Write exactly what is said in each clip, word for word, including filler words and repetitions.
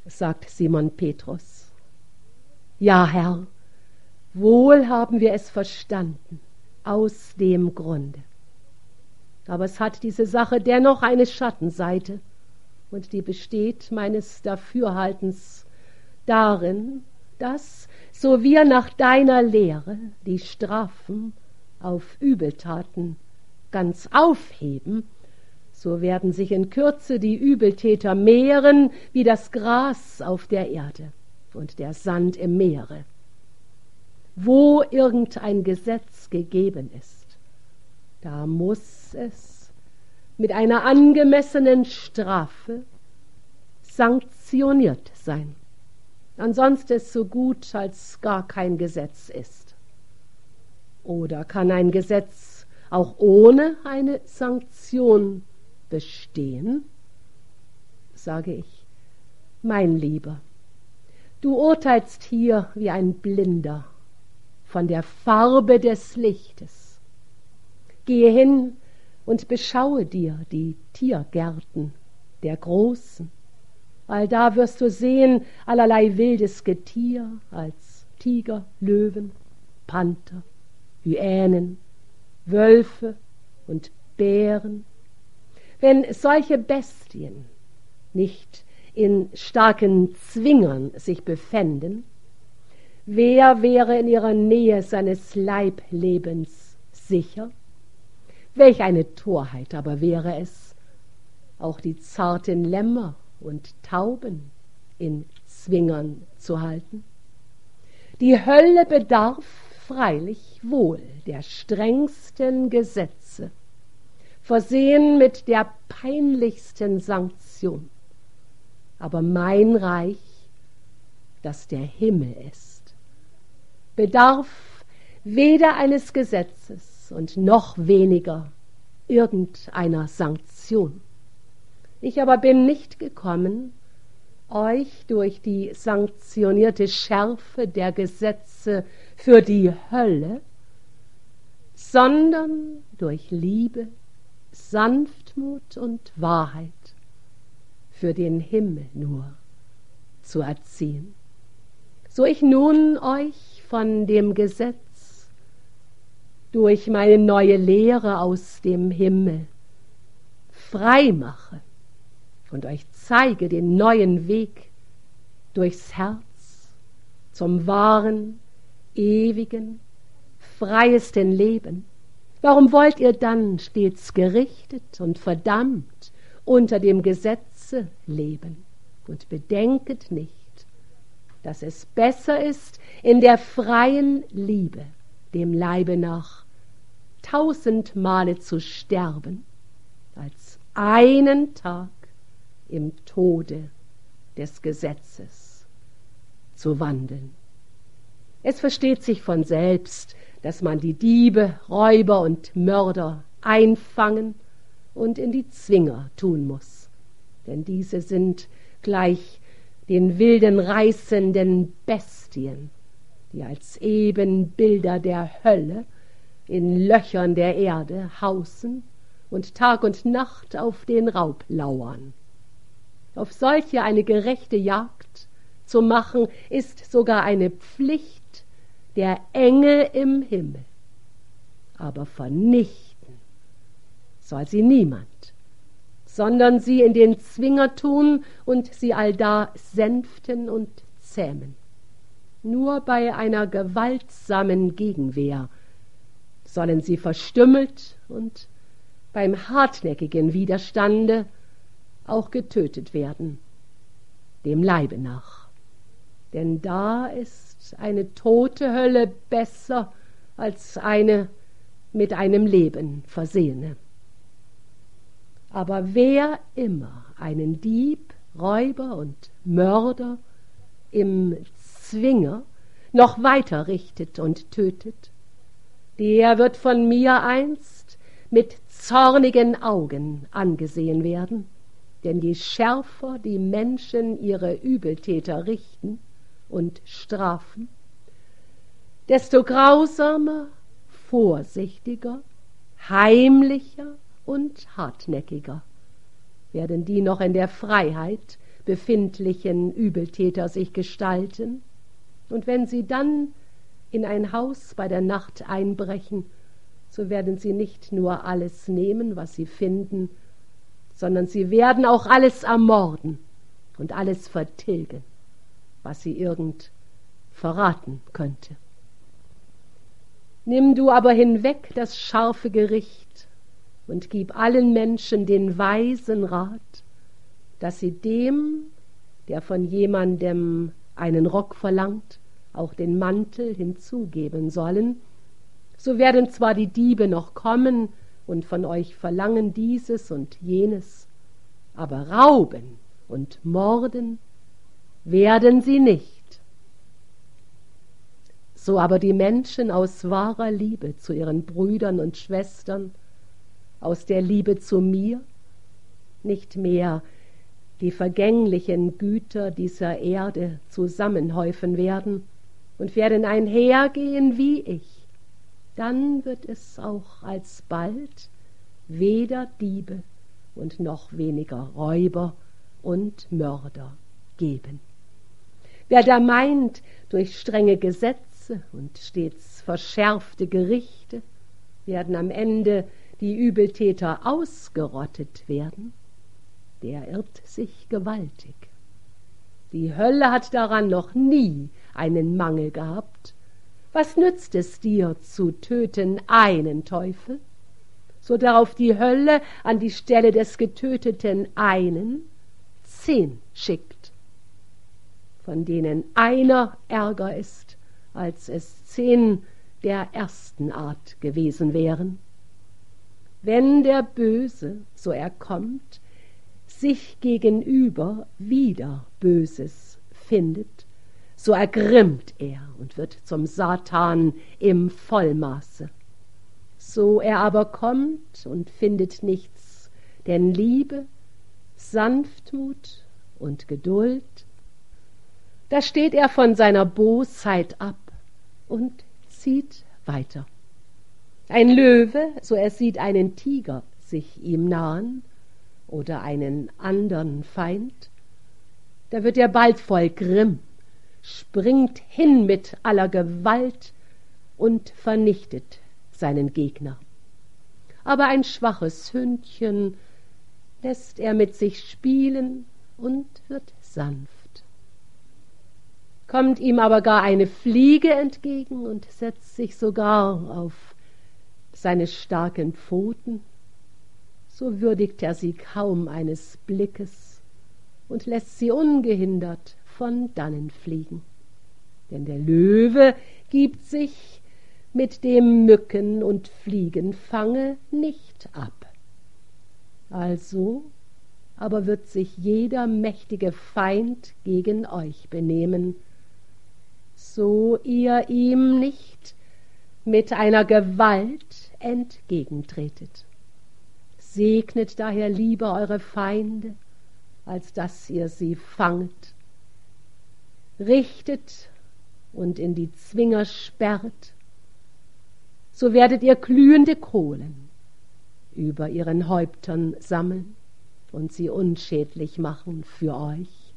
sagt Simon Petrus. Ja, Herr, wohl haben wir es verstanden, aus dem Grunde. Aber es hat diese Sache dennoch eine Schattenseite, und die besteht meines Dafürhaltens darin, dass, so wir nach deiner Lehre die Strafen auf Übeltaten ganz aufheben, so werden sich in Kürze die Übeltäter mehren wie das Gras auf der Erde und der Sand im Meere. Wo irgendein Gesetz gegeben ist, da muss es mit einer angemessenen Strafe sanktioniert sein. Ansonsten ist so gut, als gar kein Gesetz ist. Oder kann ein Gesetz auch ohne eine Sanktion bestehen? Sage ich, mein Lieber, du urteilst hier wie ein Blinder von der Farbe des Lichtes. Gehe hin und beschaue dir die Tiergärten der Großen. Allda wirst du sehen allerlei wildes Getier als Tiger, Löwen, Panther, Hyänen, Wölfe und Bären. Wenn solche Bestien nicht in starken Zwingern sich befänden, wer wäre in ihrer Nähe seines Leiblebens sicher? Welch eine Torheit aber wäre es, auch die zarten Lämmer und Tauben in Zwingern zu halten. Die Hölle bedarf freilich wohl der strengsten Gesetze, versehen mit der peinlichsten Sanktion. Aber mein Reich, das der Himmel ist, bedarf weder eines Gesetzes und noch weniger irgendeiner Sanktion. Ich aber bin nicht gekommen, euch durch die sanktionierte Schärfe der Gesetze für die Hölle, sondern durch Liebe, Sanftmut und Wahrheit für den Himmel nur zu erziehen. So ich nun euch von dem Gesetz durch meine neue Lehre aus dem Himmel frei mache und euch zeige den neuen Weg durchs Herz zum wahren, ewigen, freiesten Leben. Warum wollt ihr dann stets gerichtet und verdammt unter dem Gesetze leben? Und bedenket nicht, dass es besser ist, in der freien Liebe dem Leibe nach tausend Male zu sterben, als einen Tag im Tode des Gesetzes zu wandeln. Es versteht sich von selbst, dass man die Diebe, Räuber und Mörder einfangen und in die Zwinger tun muss, denn diese sind gleich den wilden, reißenden Bestien, die als Ebenbilder der Hölle in Löchern der Erde hausen und Tag und Nacht auf den Raub lauern. Auf solche eine gerechte Jagd zu machen, ist sogar eine Pflicht der Engel im Himmel. Aber vernichten soll sie niemand, sondern sie in den Zwinger tun und sie allda sänften und zähmen. Nur bei einer gewaltsamen Gegenwehr sollen sie verstümmelt und beim hartnäckigen Widerstande auch getötet werden, dem Leibe nach. Denn da ist eine tote Hölle besser als eine mit einem Leben versehene. Aber wer immer einen Dieb, Räuber und Mörder im Zwinger noch weiter richtet und tötet, der wird von mir einst mit zornigen Augen angesehen werden. Denn je schärfer die Menschen ihre Übeltäter richten und strafen, desto grausamer, vorsichtiger, heimlicher und hartnäckiger werden die noch in der Freiheit befindlichen Übeltäter sich gestalten, und wenn sie dann in ein Haus bei der Nacht einbrechen, so werden sie nicht nur alles nehmen, was sie finden, sondern sie werden auch alles ermorden und alles vertilgen, was sie irgend verraten könnte. Nimm du aber hinweg das scharfe Gericht und gib allen Menschen den weisen Rat, dass sie dem, der von jemandem einen Rock verlangt, auch den Mantel hinzugeben sollen. So werden zwar die Diebe noch kommen und von euch verlangen dieses und jenes, aber rauben und morden werden sie nicht. So aber die Menschen aus wahrer Liebe zu ihren Brüdern und Schwestern, aus der Liebe zu mir, nicht mehr die vergänglichen Güter dieser Erde zusammenhäufen werden und werden einhergehen wie ich, dann wird es auch alsbald weder Diebe und noch weniger Räuber und Mörder geben. Wer da meint, durch strenge Gesetze und stets verschärfte Gerichte werden am Ende die Übeltäter ausgerottet werden, der irrt sich gewaltig. Die Hölle hat daran noch nie einen Mangel gehabt. Was nützt es dir, zu töten einen Teufel, so darauf die Hölle an die Stelle des getöteten einen zehn schickt, von denen einer ärger ist, als es zehn der ersten Art gewesen wären? Wenn der Böse, so er kommt, sich gegenüber wieder Böses findet, so ergrimmt er und wird zum Satan im Vollmaße. So er aber kommt und findet nichts, denn Liebe, Sanftmut und Geduld, da steht er von seiner Bosheit ab und zieht weiter. Ein Löwe, so er sieht einen Tiger sich ihm nahen oder einen andern Feind, da wird er bald voll Grimm, springt hin mit aller Gewalt und vernichtet seinen Gegner. Aber ein schwaches Hündchen lässt er mit sich spielen und wird sanft. Kommt ihm aber gar eine Fliege entgegen und setzt sich sogar auf seine starken Pfoten, so würdigt er sie kaum eines Blickes und lässt sie ungehindert von dannen fliegen. Denn der Löwe gibt sich mit dem Mücken- und Fliegenfange nicht ab. Also aber wird sich jeder mächtige Feind gegen euch benehmen, so ihr ihm nicht mit einer Gewalt entgegentretet. Segnet daher lieber eure Feinde, als dass ihr sie fanget. Richtet und in die Zwinger sperrt, so werdet ihr glühende Kohlen über ihren Häuptern sammeln und sie unschädlich machen für euch.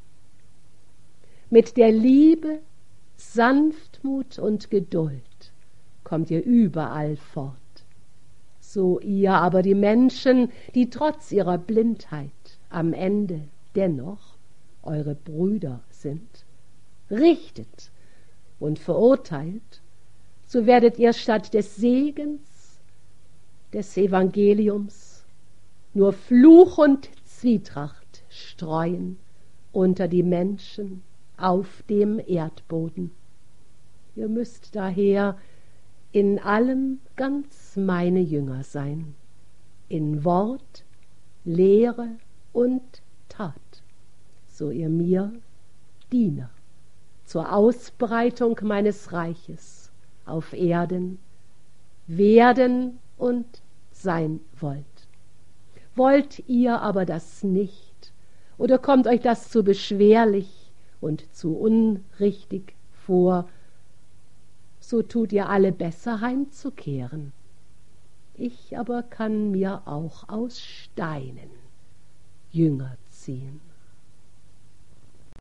Mit der Liebe, Sanftmut und Geduld kommt ihr überall fort. So ihr aber die Menschen, die trotz ihrer Blindheit am Ende dennoch eure Brüder sind, richtet und verurteilt, so werdet ihr statt des Segens des Evangeliums nur Fluch und Zwietracht streuen unter die Menschen auf dem Erdboden. Ihr müsst daher in allem ganz meine Jünger sein, in Wort, Lehre und Tat, so ihr mir Diener zur Ausbreitung meines Reiches auf Erden werden und sein wollt. Wollt ihr aber das nicht, oder kommt euch das zu beschwerlich und zu unrichtig vor, so tut ihr alle besser heimzukehren. Ich aber kann mir auch aus Steinen Jünger ziehen.